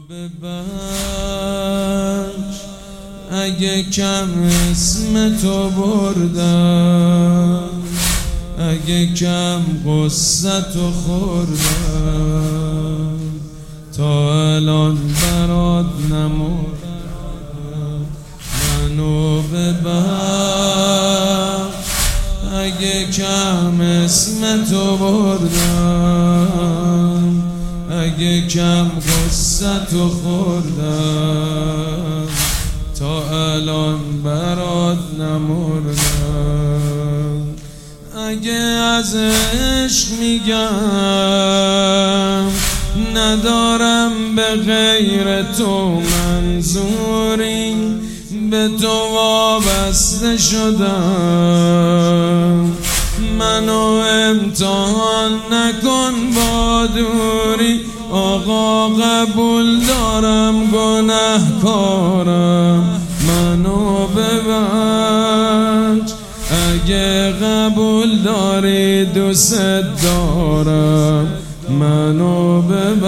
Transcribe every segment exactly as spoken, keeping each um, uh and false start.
ببخش اگه کم اسم تو بردم، اگه کم قصتو خوردم، تا الان برات نمردم. منو ببخش اگه کم اسم تو بردم، اگه کم قصتو خوردم، تا الان برات نمردم. اگه از عشق میگم ندارم به غیر تو منظوری، به تو وابسته شدم. منو امتحان نکن با دوری، آقا قبول دارم گناهکارم. منو ببخش اگه قبول داری دوست دارم. منو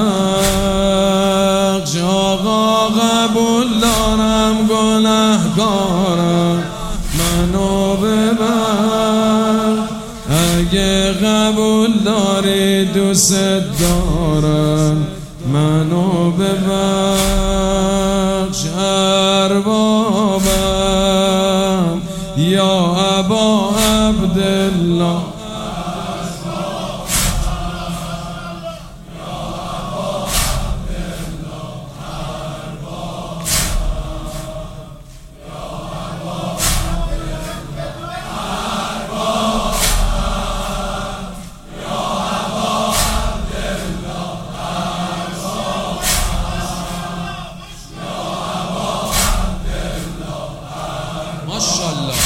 ببخش آقا قبول دارم گناهکارم. منو ببخش اگه قبول داری دوست دارم. منو ببخش اربابم یا ابا عبدالله. ماشاءالله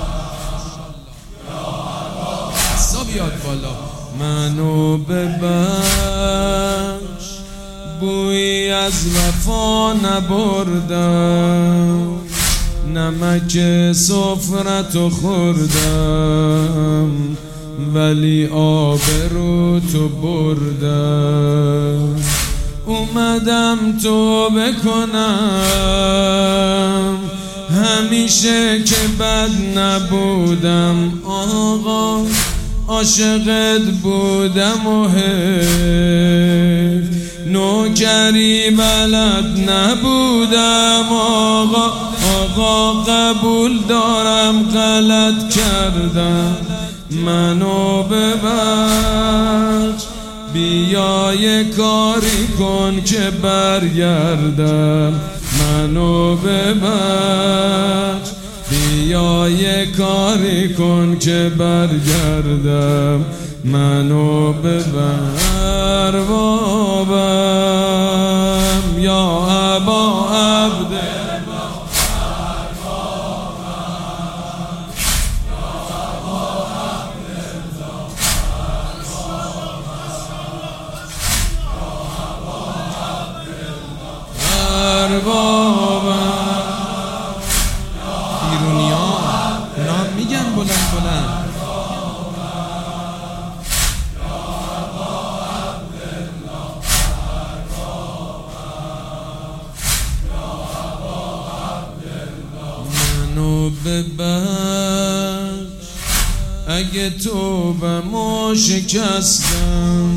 حسا بیاد بالا. منو ببخش بویی از وفا نبردم، نمک سفرتو خوردم، ولی آبرو تو بردم. اومدم توبه کنم همیشه که بد نبودم. آقا عاشقت بودم و حیف نوکری بلد نبودم. آقا آقا قبول دارم غلط کردم. منو ببخش بیا یه کاری کن که برگردم. منو ببخش بیا یه کاری کن که برگردم. منو ببر بابم یا ابا عبدالله. ایرونی ها اونا میگن بلند بلند. منو ببخش اگه توبه‌مو شکستم،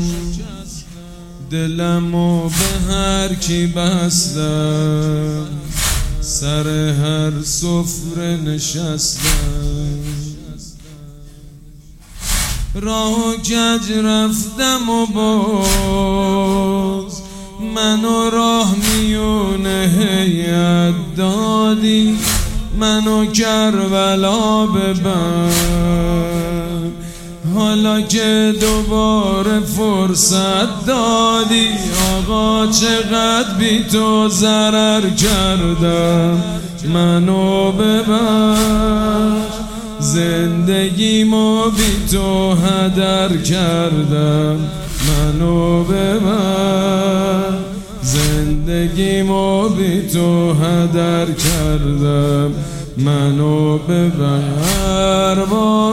دلمو به هر کی بستم، سر هر سفره نشستم. راه و کج رفتم و باز منو راه میونه هیئت دادی. منو کربلا ببر حالا که دوباره فرصت دادی. آقا چقدر بی تو ضرر کردم. منو ببخش زندگیمو بی تو هدر کردم. منو ببخش زندگیمو بی تو هدر کردم. منو ببخش